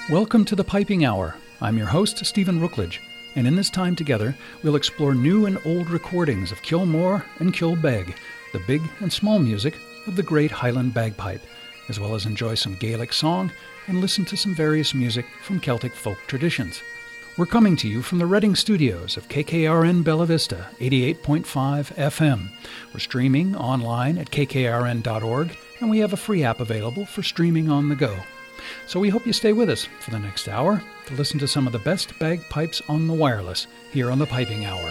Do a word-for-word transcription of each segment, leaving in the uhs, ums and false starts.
Welcome to the Piping Hour. I'm your host, Stephen Rookledge, and in this time together, we'll explore new and old recordings of Kilmore and Kilbeg, the big and small music of the great Highland bagpipe, as well as enjoy some Gaelic song and listen to some various music from Celtic folk traditions. We're coming to you from the Reading studios of K K R N Bella Vista, eighty-eight point five F M. We're streaming online at k k r n dot org, and we have a free app available for streaming on the go. So we hope you stay with us for the next hour to listen to some of the best bagpipes on the wireless here on the Piping Hour.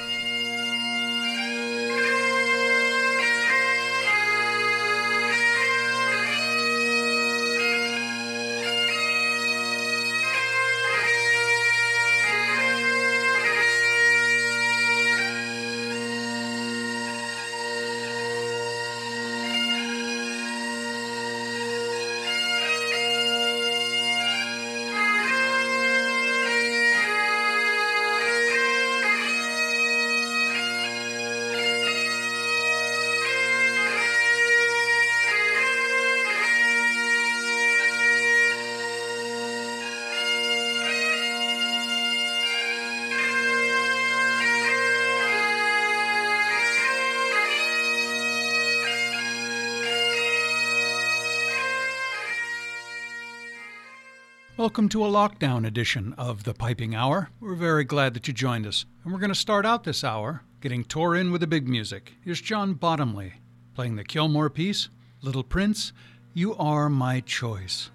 Welcome to a lockdown edition of the Piping Hour. We're very glad that you joined us. And we're going to start out this hour getting tore in with the big music. Here's John Bottomley playing the Kilmore piece, Little Prince, You Are My Choice.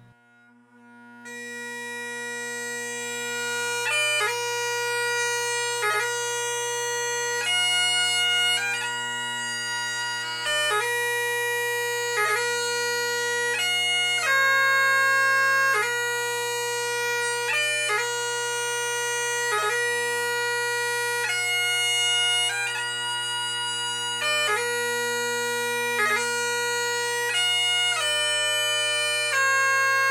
Thank you.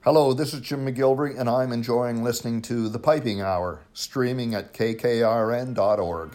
Hello, this is Jim McGilvery, and I'm enjoying listening to The Piping Hour, streaming at k k r n dot org.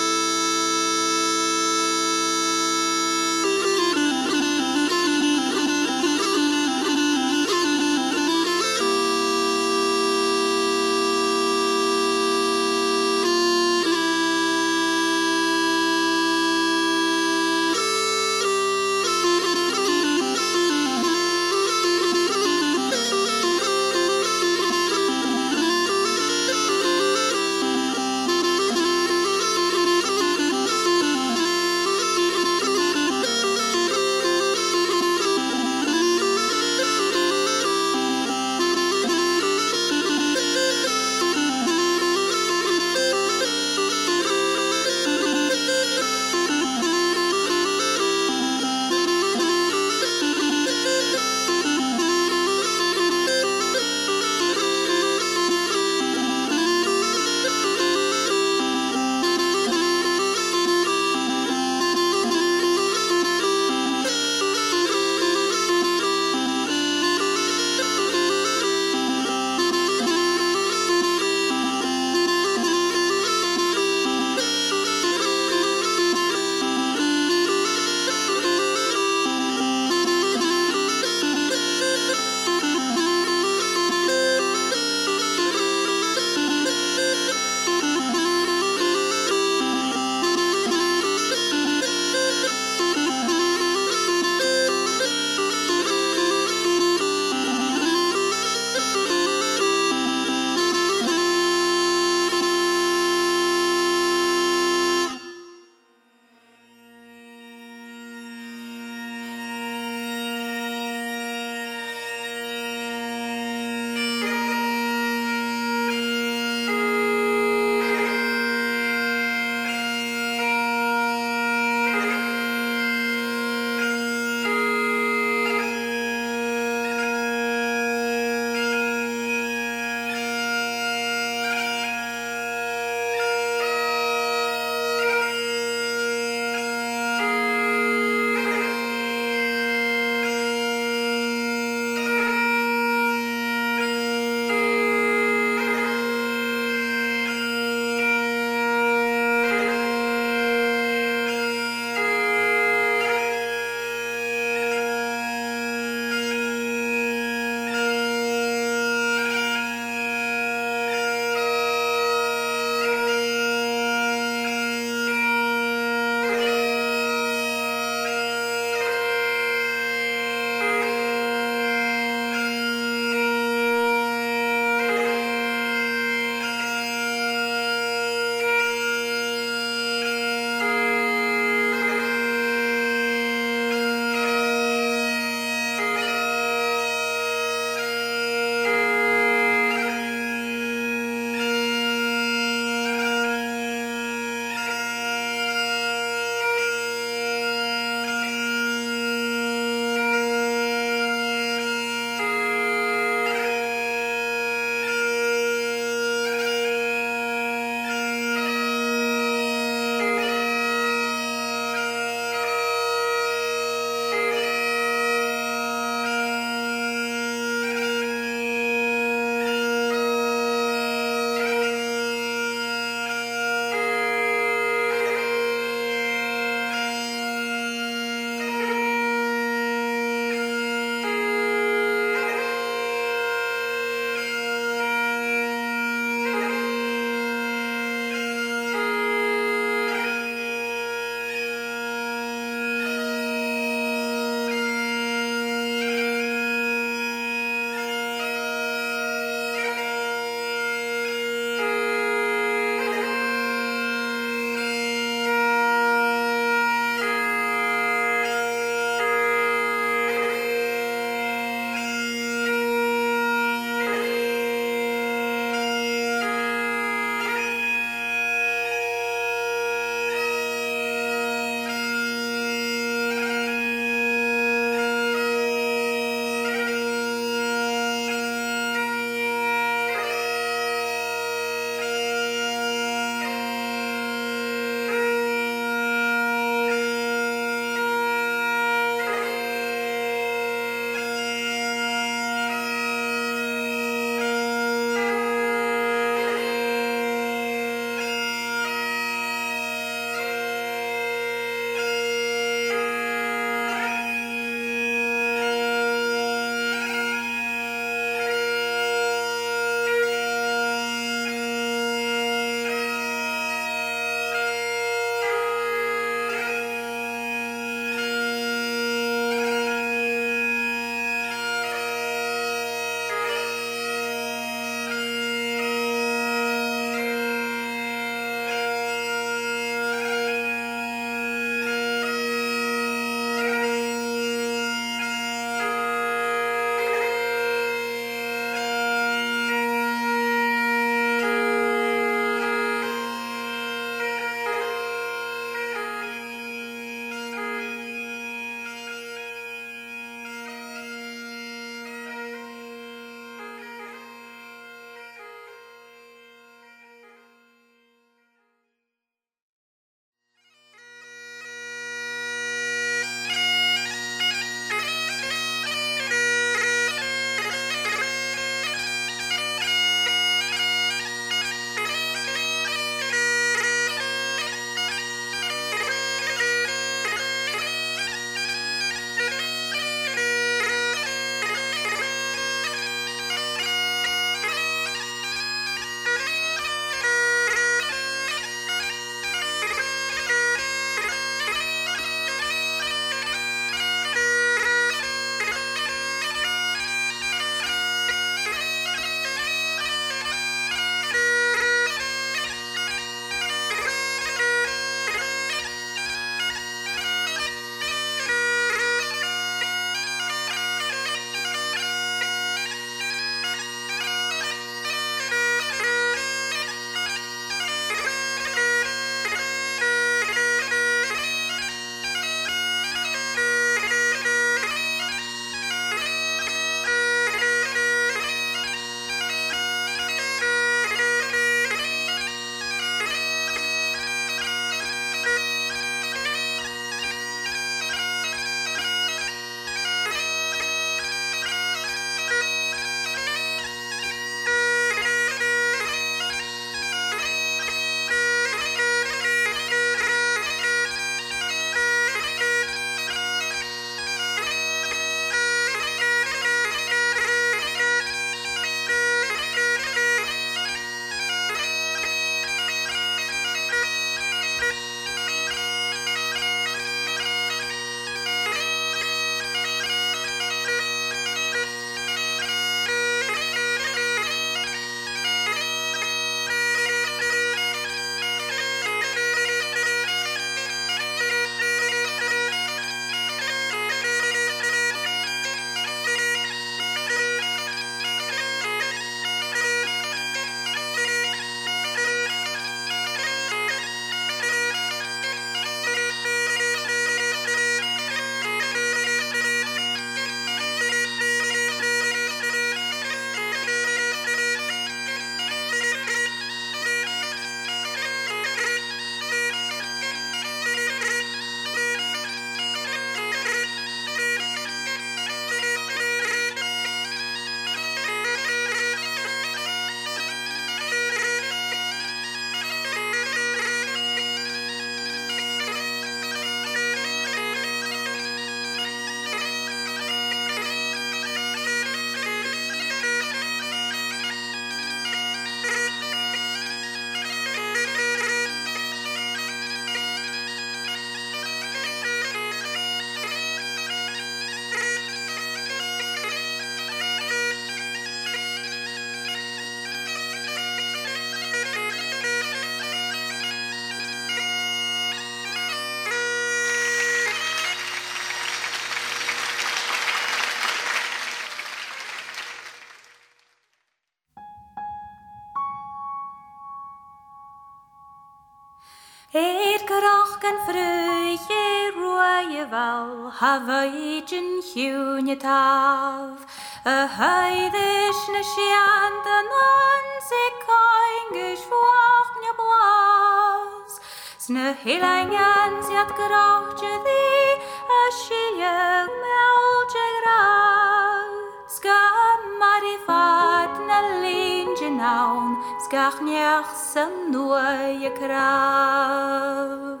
Och gan fruje roe val havaijin hune tav a heidish na shianta non se kaingish vachne blas sne hilangan siat grachtje di a shiljeg melje graag skam marifat na linje naun skach niach sam noe krav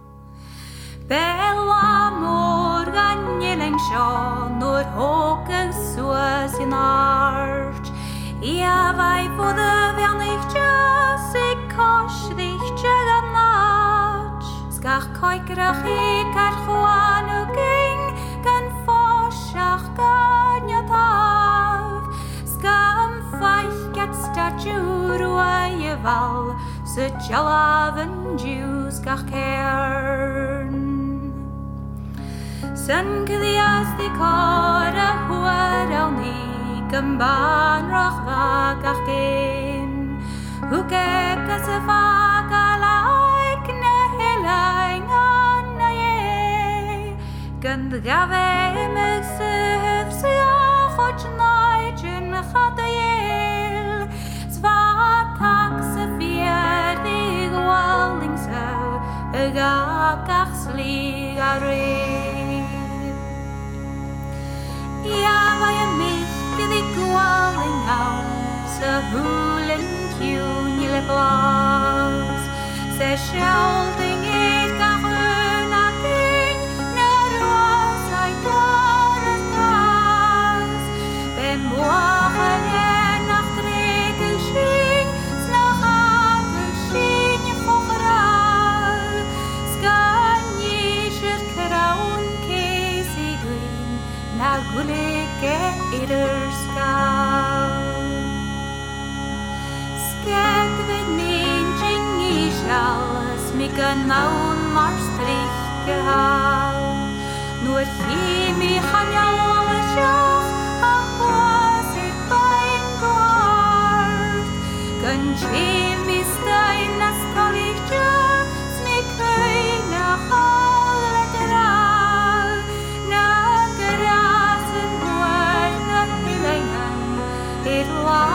Bella morgan jeling sjån når håken suas in art Ja vai for the vernich sig kosh dich jaganach skach koikrach ikar juan uging kan foshach kan yatav skam feiket statue val se jalaven Jews gach kern Sen gilias di kora huar ni gamban rachva gach gen Huke kaseva like ne helang anaye Gand gave me se se khot naijin khatayel Zwa taxe vier di gwalling so ga gach sligare Ja, waar je mich die gwalling hou, se hulen kjun je blas. Se schelding ik kan runa king, na roos ai toren tas. Ben moachen en achtrekel sching, snachat sching je vogeral. Skan je scher kraun kesi green, na gulike ider skal. Sket ved min jingi sjals, mikan maun mar strikke hal. Nur himi hanjale sjach, han hoasit bein gart. Kan chimi steina stolichtja, smikkeina halle dral. Na grasen buarna hilengan, it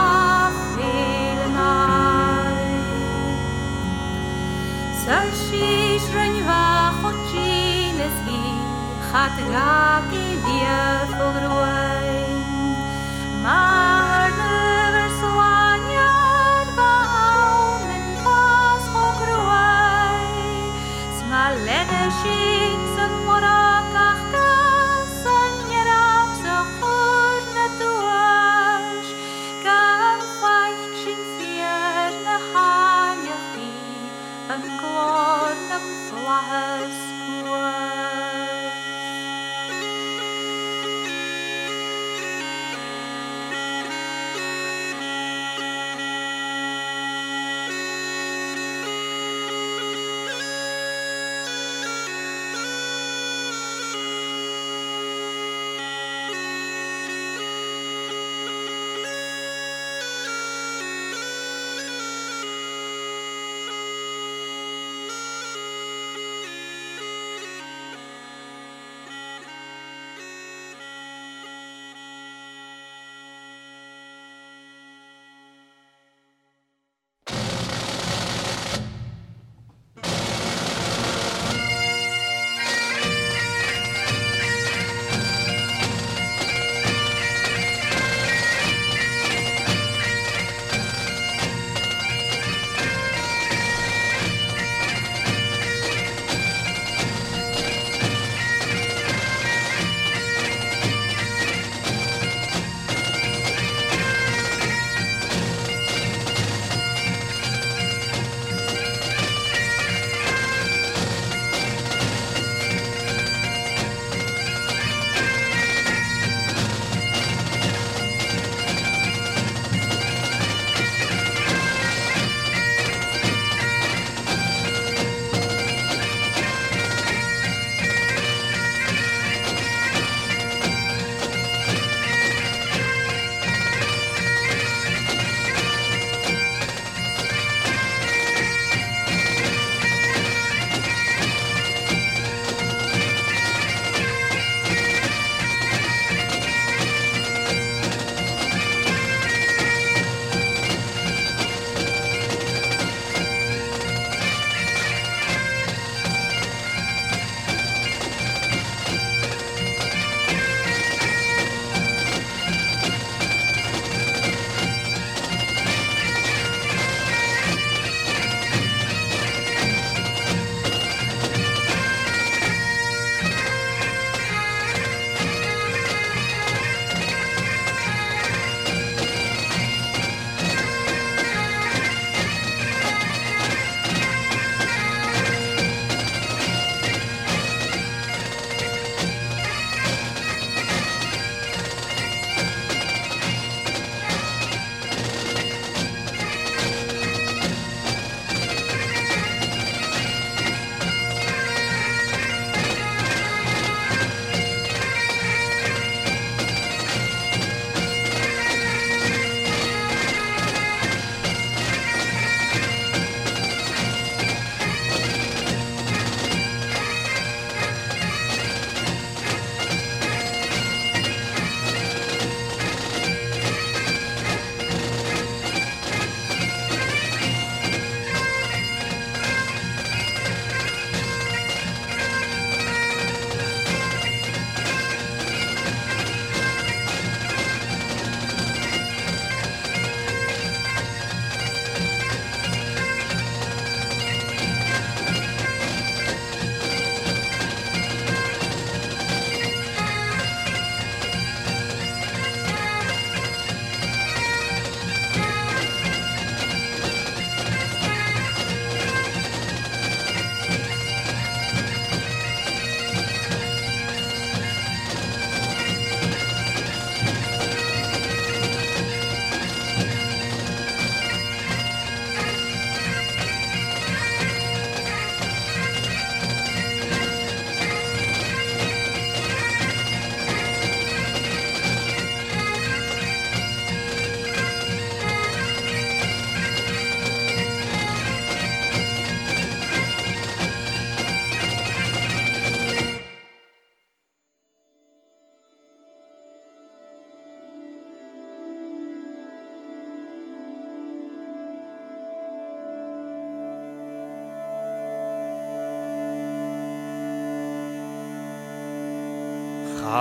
Sarshi shrenva khochiles hi khatra ki dia fogroin Mar never soanyar baumen pas fogroin Smalene shik san morakach kas san yerab sa khurna tuash Kam faik shin fier na hanyachi An glor am flahas was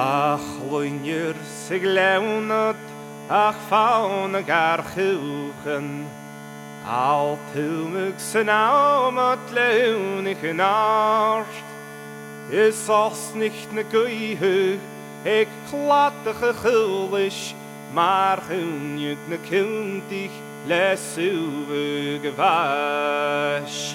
Ach, loinir sig lewnad, ach fawn ag archwchen. Al tŵmig sy'n awm at lewnig yn arst. Is os nicht na gwyhw, ag cladach a chwlish, maar hwnnwg na cwndig leswg y fash.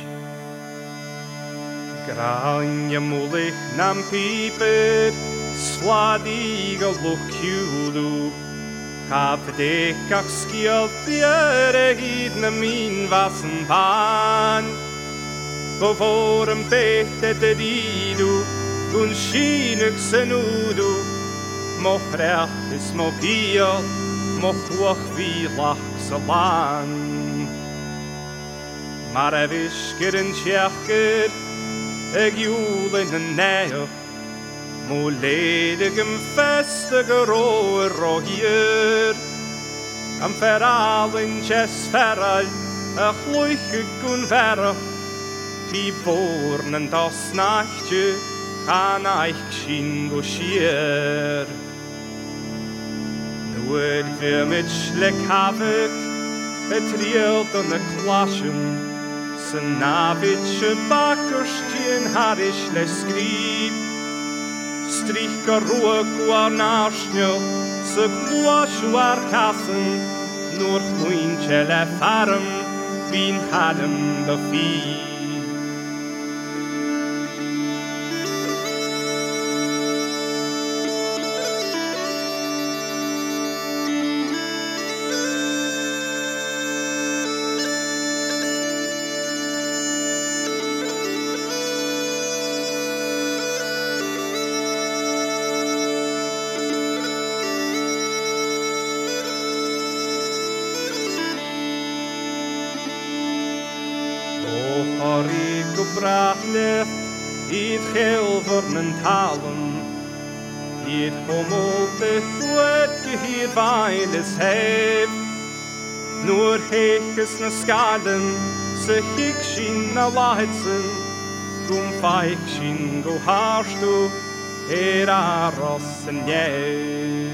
Grania mwlich nam piper, sladig a lwciwlw. Chafdech ach sgiolfier e hyd na min was yn pan. Gofor yn beth ed idw, gwn synig sy'n wdw. Moch reachus mo piol, moch wach fi lach sa lan. Mar efisgyr yn siachgyr, ag iwlyn yn neoch. Mo ledig yn festag yr o'r o hir. Am feral yn jes feral, a chlwych y gwn ferach. Fi born yn dosnachtje, chan eich sy'n go sier. Nwyd fi mit schlick hafig, y triod yn y clasyn. Sy'n nafyd sy bakerstien harish le sgrib. Strych ar rwag gwa'r narsnio, sy'n gwasw ar casyn, nw'r chwyn chele ffarm, fi'n hadym dy fi. Brachlech, i'r chelfwrn yn talwn, i'r homol bythwyd gyhyr fael ys heb. Nw'r hechys na sgadyn, sy hig sy'n na lahedsyn, gwm ffaich sy'n go harstw, er aros yn ief.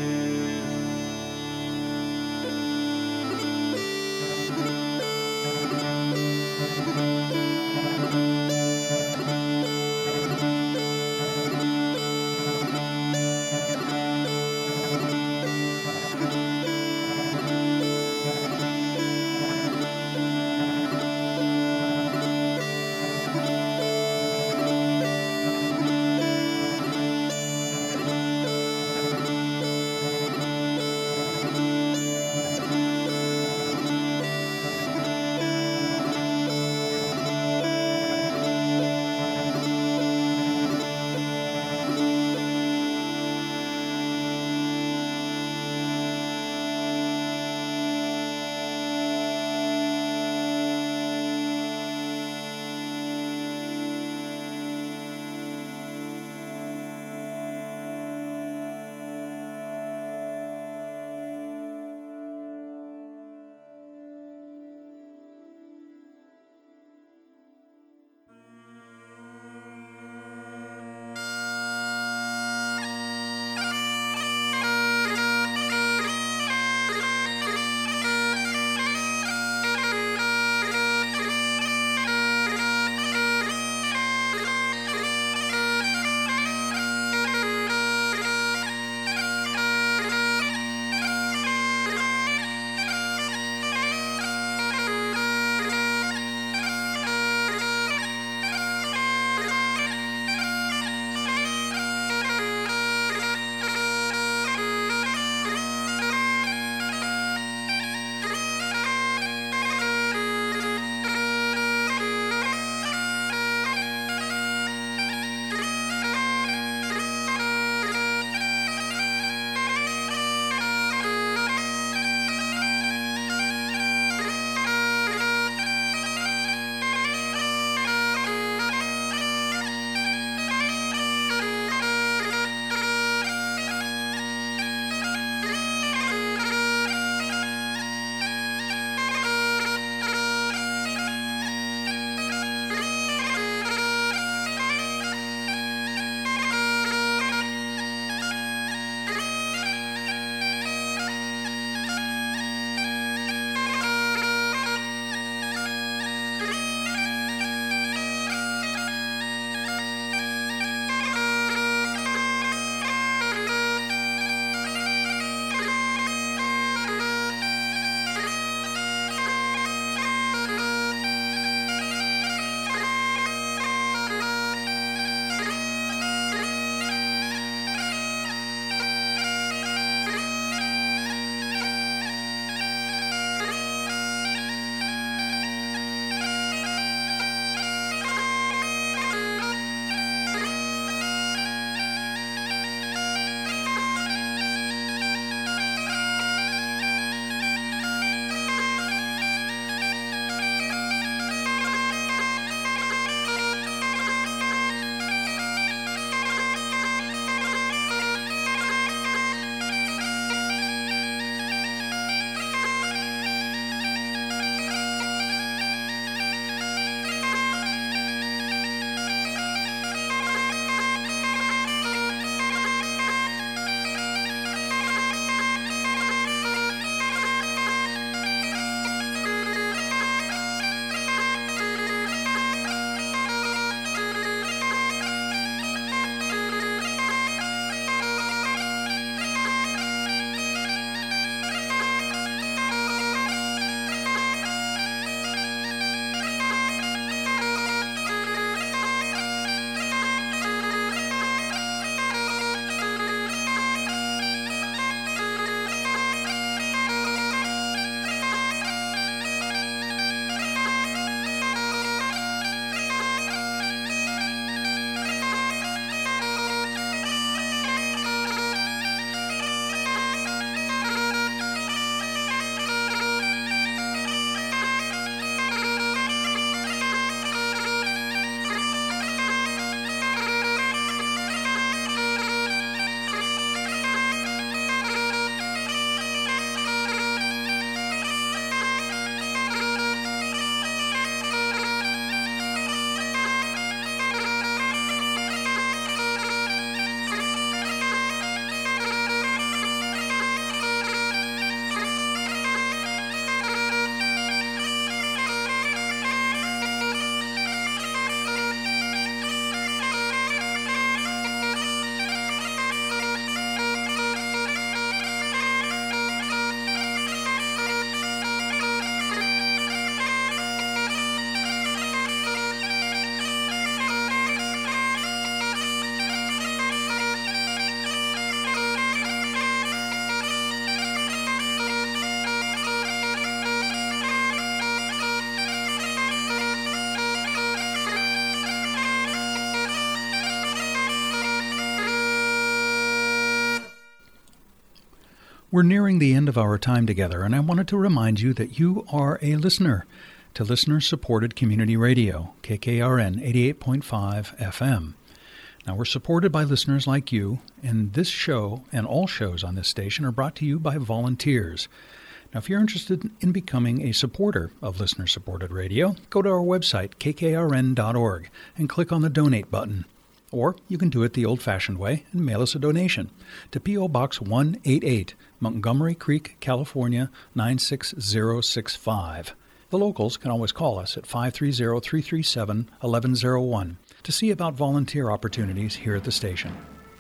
We're nearing the end of our time together, and I wanted to remind you that you are a listener to listener-supported community radio, K K R N eighty-eight point five F M. Now, we're supported by listeners like you, and this show and all shows on this station are brought to you by volunteers. Now, if you're interested in becoming a supporter of listener-supported radio, go to our website, k k r n dot org, and click on the Donate button. Or you can do it the old-fashioned way and mail us a donation to P O. Box one eighty-eight, Montgomery Creek, California, nine six zero six five. The locals can always call us at five three zero, three three seven, one one zero one to see about volunteer opportunities here at the station.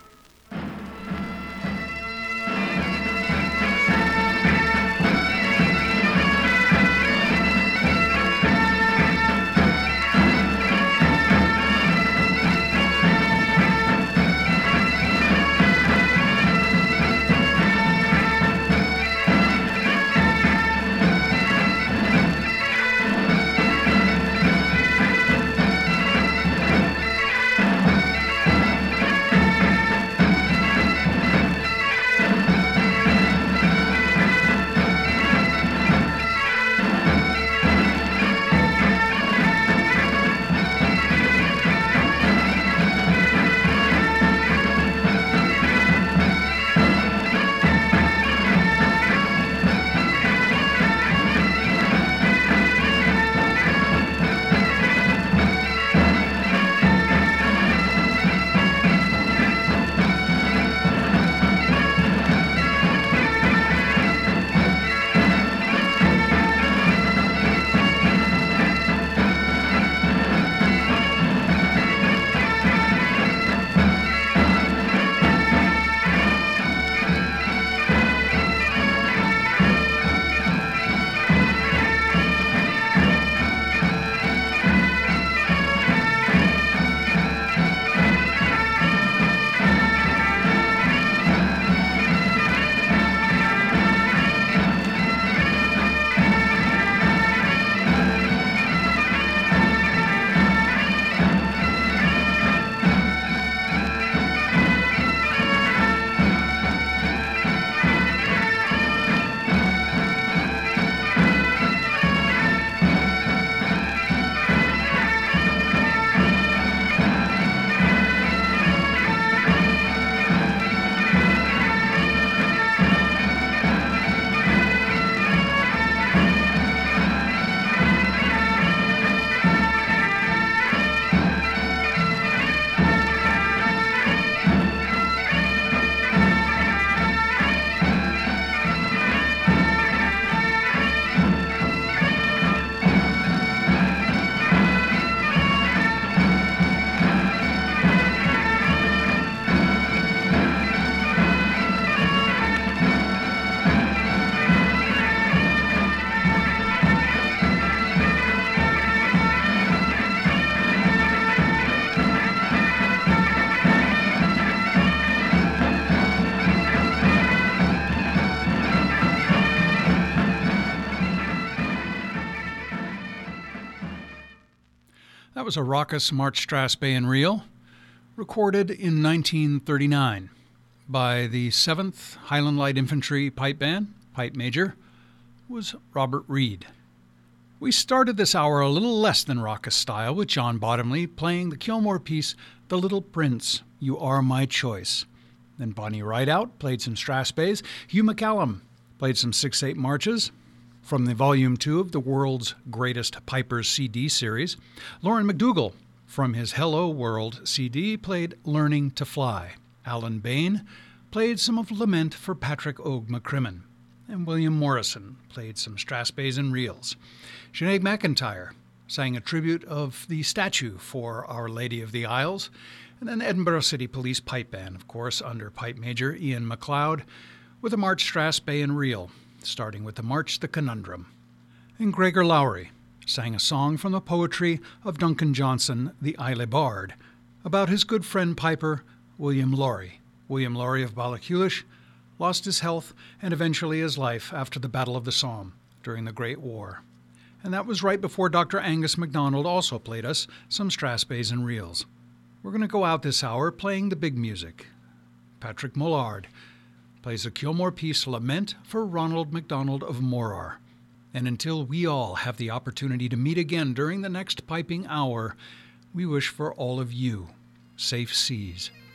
That was a raucous March Strathspey reel, recorded in nineteen thirty-nine by the seventh Highland Light Infantry Pipe Band. Pipe Major was Robert Reed. We started this hour a little less than raucous style with John Bottomley playing the Kilmore piece, The Little Prince, You Are My Choice. Then Bonnie Rideout played some Strathspeys. Hugh McCallum played some six eight marches from the Volume two of the World's Greatest Pipers C D series. Lauren McDougall, from his Hello World C D, played Learning to Fly. Alan Bain played some of Lament for Patrick Og McCrimmon. And William Morrison played some Strathspeys and reels. Sinead McIntyre sang a tribute of the statue for Our Lady of the Isles. And then Edinburgh City Police Pipe Band, of course, under Pipe Major Ian MacLeod, with a March Strathspey and reel, starting with the March the Conundrum. And Gregor Lowry sang a song from the poetry of Duncan Johnson, the Islay Bard, about his good friend piper William Laurie. William Laurie of Ballacoolish lost his health and eventually his life after the Battle of the Somme during the Great War. And that was right before Doctor Angus MacDonald also played us some Strathspeys and reels. We're going to go out this hour playing the big music. Patrick Mullard, plays a Kilmore Peace lament for Ronald MacDonald of Morar. And until we all have the opportunity to meet again during the next piping hour, we wish for all of you safe seas.